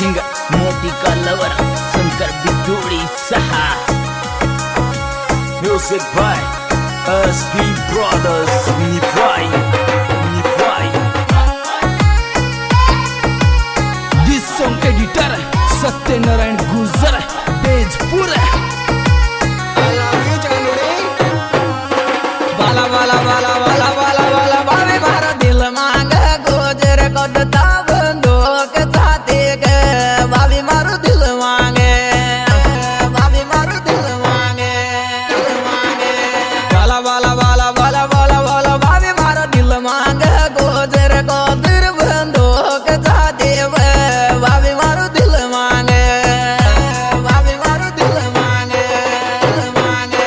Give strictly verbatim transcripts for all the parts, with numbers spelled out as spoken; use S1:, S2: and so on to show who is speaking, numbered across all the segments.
S1: Singer Modi का lover Shankar Bidudi सहा। Music by S P brothers निभाई निभाई। This song editor Satyanarayan Gujar Tezpur.
S2: बाला बाला बाला बाला बाला बाला बाबे मारा दिल मांग गुजर कदता बंदूक साथी के बाबी मारो दिल मांगे बाबी मारो दिल मांगे दिल मांगे। बाला बाला बाला बाला बाला बाला बाबे मारो दिल मांग गुजर कदर बंदूक साथी के बाबी मारो दिल मांगे बाबी मारो दिल मांगे दिल मांगे।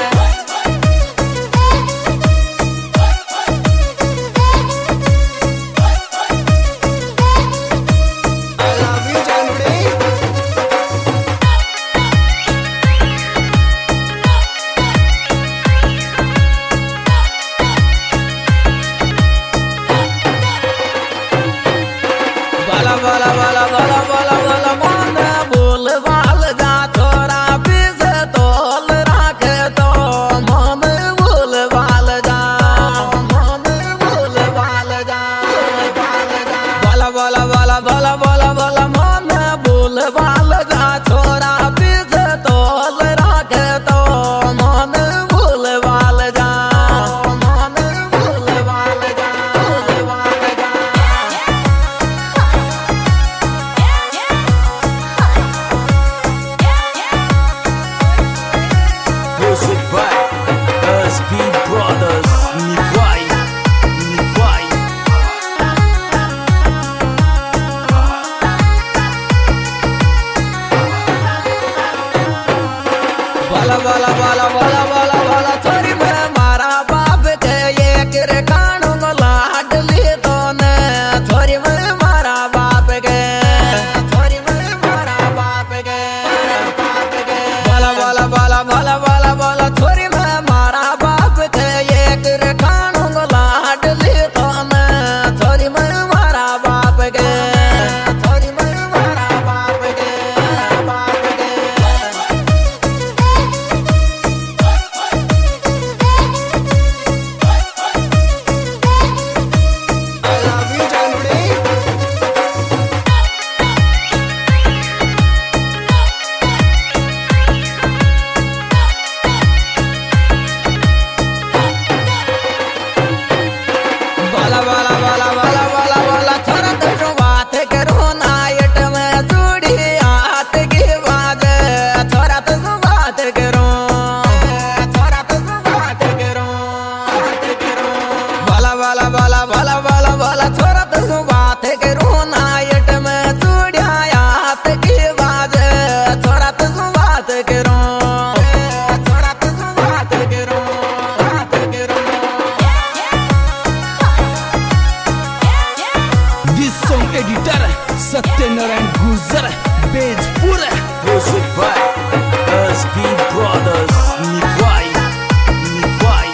S2: बाला बाला बाला बाला बाला बाला मन बोल बाल जा थोड़ा पीस तोल राखे तो मन बोल बाल जा मन बोल बाल जा बाला बाला बाला बाला बाला बाला मन बोल बाल जा थोड़ा पीस तोल राखे तो मन बोल बाल जा मन बोल बाल जा बोल बाल जा।
S1: Music by S P brothers निभाई निभाई।
S2: बाला बाला बाला बाला बाला बाला थोड़ी मैं मारा बाप के एक रे कानू लाड ली तो ने थोड़ी मैं मारा बाप के थोड़ी मैं मारा बाप के बाप के। बाला बाला बाला बाला बाला बाला थोड़ी मैं मारा बाप के एक रे कानू लाड ली तो ने थोड़ी मैं मारा बाप के थोड़ी मैं मारा बाप के बाप के। बाला बाला बाला बाला बाला बाला थोड़ा तो बात करो नाइट में चूड़ी हाथ की बात थोड़ा तो बात करो थोड़ा तो बात करो बाला बाला बाला बाला बाला बाला थोड़ा तो बात करो नाइट में चूड़ी हाथ की बात थोड़ा तो बात करो थोड़ा तो बात करो बात करो।
S1: This song editor Satyanarayan Gujar Tejpur. Music by S P brothers निभाई निभाई।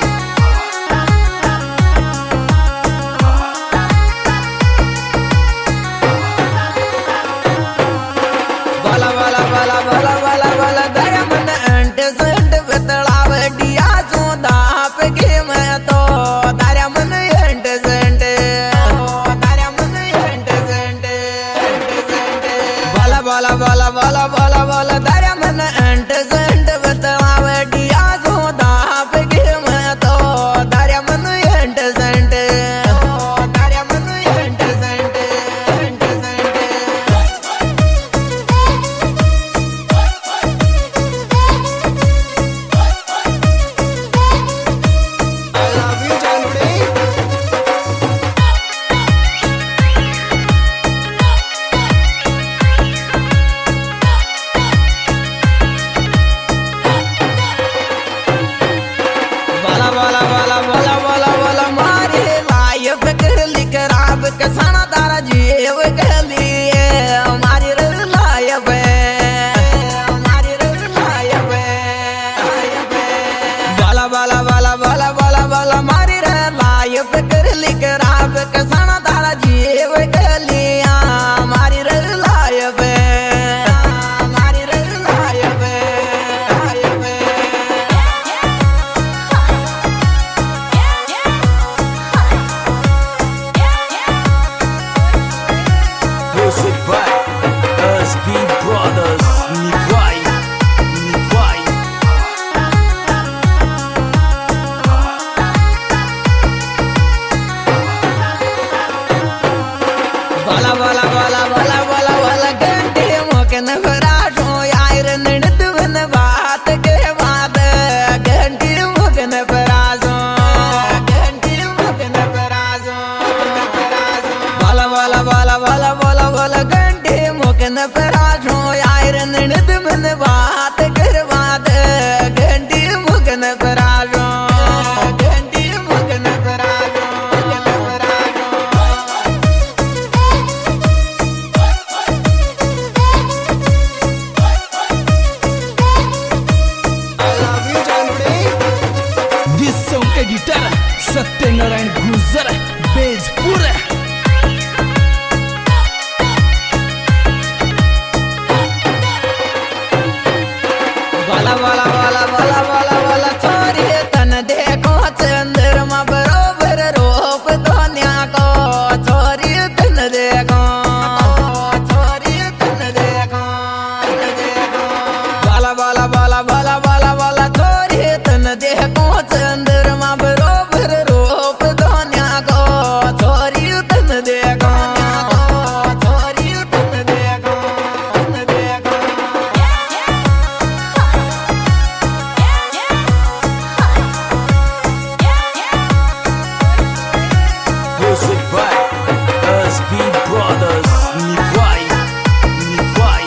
S2: बाला बाला बाला बाला बाला बाला दर मन अंट संट बतलाव डिया सुदा पे के मैं तो दर मन अंट संट दर मन अंट संट बाला बाला बाला बाला बाला बाला दर मन अंट संट बतलाव डिया सुदा पे के मैं तो दर मन अंट संट दर मन अंट संट अंट संट। बाला बाला बाला बाला बाला बाला घंटे मोकन फराशो यार नड़द बन बात के बाद घंटे मोकन फराशो घंटे मोकन फराशो बाला बाला बाला बाला बाला बाला घंटे मोकन फराशो यार नड़द बन बात कर बाद घंटे मोकन फराशो
S1: एडिटर सत्यनारायण गुजर बेजपुर
S2: बाला बाला बाला बाला बाला बाला छोरी तन देखो चंद्रमा बरोबर रूप दुनिया को छोरी तन देखो छोरी तन देखो बाला बाला बाला बाला बाला बाला छोरी तन देखो चंद्रमा बरोबर रूप दुनिया को छोरी तन देखो छोरी तन देखो तन देखो
S1: Music by S B Brothers Nivai Nivai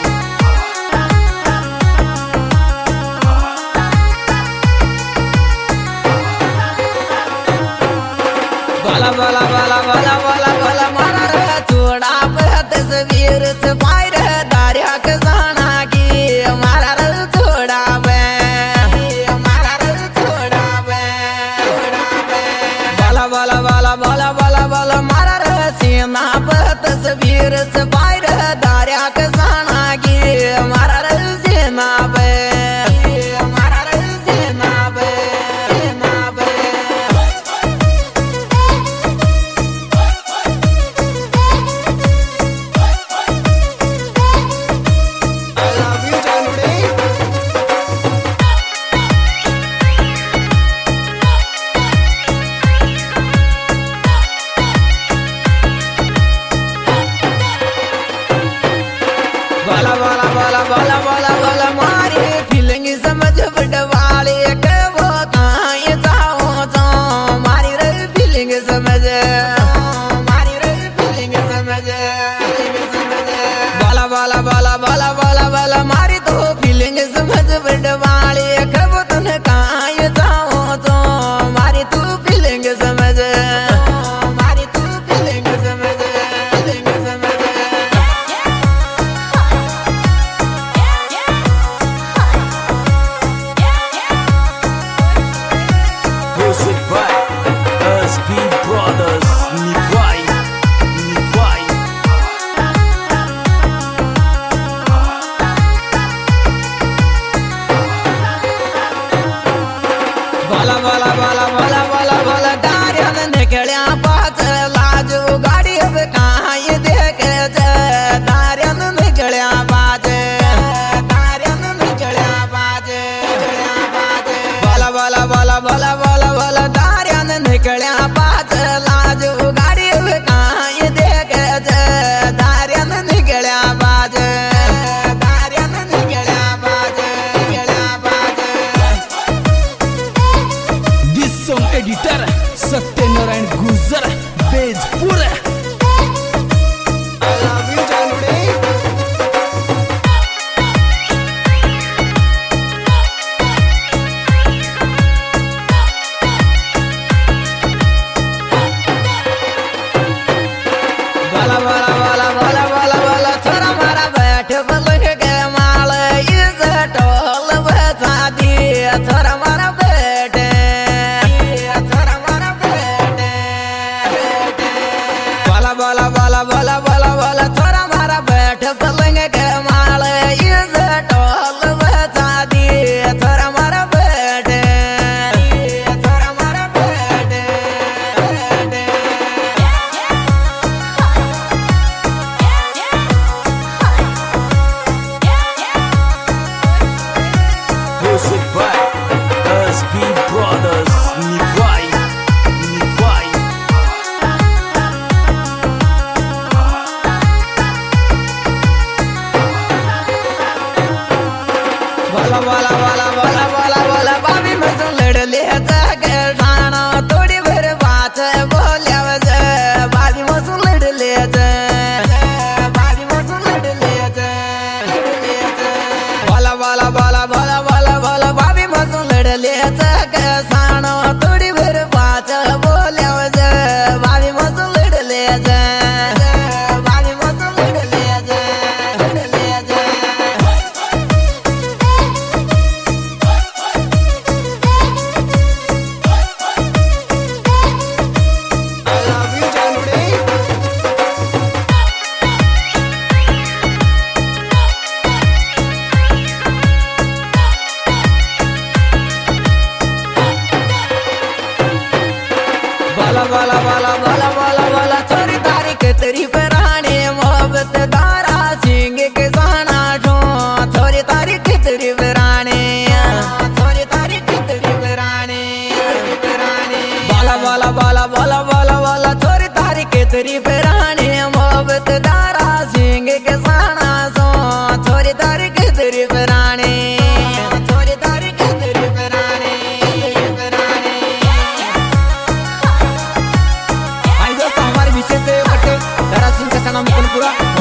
S2: बाला बाला बाला बाला बाला बाला मारा रे चूड़ा पे तस्वीर से पायर दारिया के जाना की मारा रे चूड़ा पे मारा रे चूड़ा पे बाला बाला बाला बाला बाला बाला मारा रे सीना पे तस्वीर से पायर दारिया के जाना की मारा रे सीना पे मारा रे सीना पे सीना पे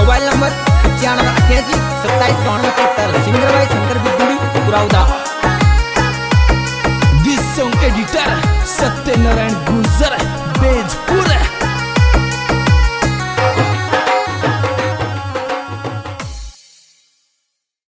S2: मोबाइल नंबर पचानवे अठासी सत्ताईस बानवे पचहत्तर। सिंगर भाई शंकर बिद्दुड़ी पुराउदा।
S1: This song editor Satyanarayan Gurjar beige